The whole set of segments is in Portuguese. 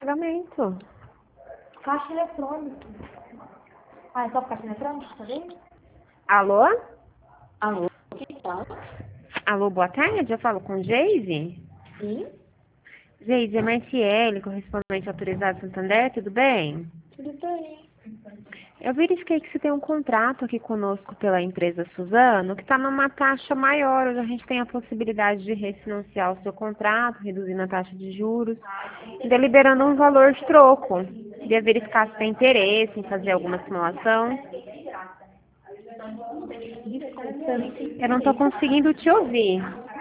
pagamento. Caixa eletrônica. Ah, é só caixa eletrônica, tá vendo? Alô? Alô, quem fala? Alô, boa tarde, eu falo com Geise. Sim, Geise, é Marciele, correspondente autorizado Santander, tudo bem? tudo bem. Eu verifiquei que você tem um contrato aqui conosco pela empresa Suzano, que está numa taxa maior, onde a gente tem a possibilidade de refinanciar o seu contrato, reduzindo a taxa de juros, e deliberando um valor de troco. Queria verificar se tem interesse em fazer alguma simulação. Desculpa, eu não entendi Eu não estou direito. conseguindo te ouvir.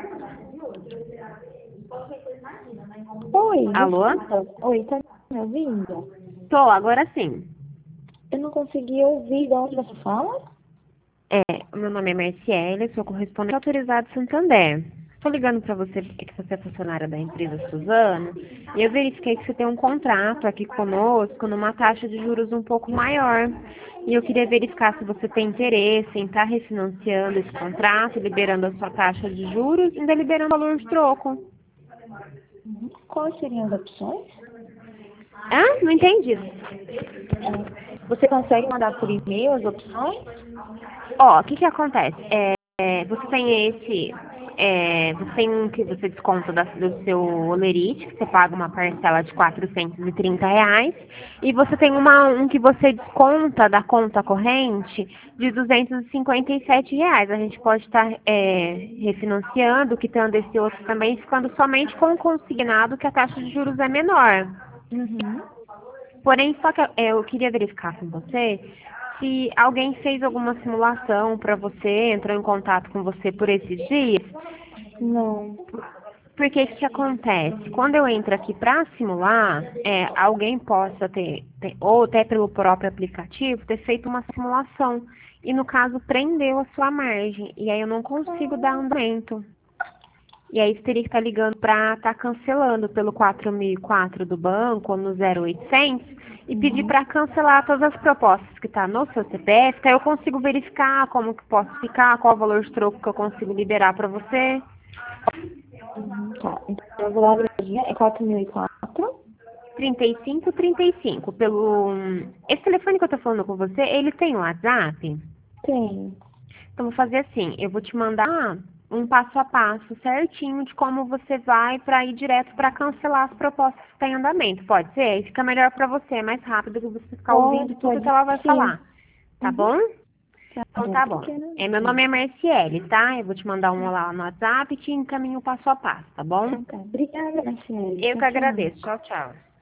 Oi, Alô? desculpa. Oi, tá me ouvindo? Tô, agora sim. Eu não consegui ouvir de onde você fala. O meu nome é Marciele, sou correspondente autorizado Santander. Estou ligando para você porque você é funcionária da empresa Suzano e eu verifiquei que você tem um contrato aqui conosco numa taxa de juros um pouco maior. E eu queria verificar se você tem interesse em estar refinanciando esse contrato, liberando a sua taxa de juros e ainda liberando o valor de troco. Quais seriam as opções? Ah, não entendi. Você consegue mandar por e-mail as opções? Ó, o que que acontece? Você tem você tem um que você desconta do seu holerite, que você paga uma parcela de R$ 430, e você tem um que você desconta da conta corrente de R$ 257. A gente pode estar refinanciando, quitando esse outro também, ficando somente com o consignado, que a taxa de juros é menor. Uhum. Porém, só que eu queria verificar com você se alguém fez alguma simulação para você, entrou em contato com você por esses dias. Não. Porque o que acontece? Quando eu entro aqui para simular, alguém possa ou até pelo próprio aplicativo, ter feito uma simulação. E no caso, prendeu a sua margem. E aí eu não consigo dar andamento. E aí você teria que estar ligando para estar cancelando pelo 4004 do banco ou no 0800 e pedir para cancelar todas as propostas que está no seu CPF, que aí eu consigo verificar como que posso ficar, qual o valor de troco que eu consigo liberar para você. Tá. Então eu vou lá ver. É 4004. 3535 Esse telefone que eu tô falando com você, ele tem WhatsApp? Tem. Então, vou fazer assim, eu vou te mandar um passo a passo certinho de como você vai para ir direto para cancelar as propostas que têm em andamento. Pode ser? Aí fica melhor para você, é mais rápido que você ficar ouvindo tudo que Pode ela vai sim. falar. Tá Uhum. bom? Tá Então bom, tá bom. pequena. Meu nome é Marciele, tá? Eu vou te mandar um lá no WhatsApp e te encaminho o passo a passo, tá bom? Então tá. Obrigada, Marcelo. Eu Tchau, que tchau. agradeço. Tchau, tchau.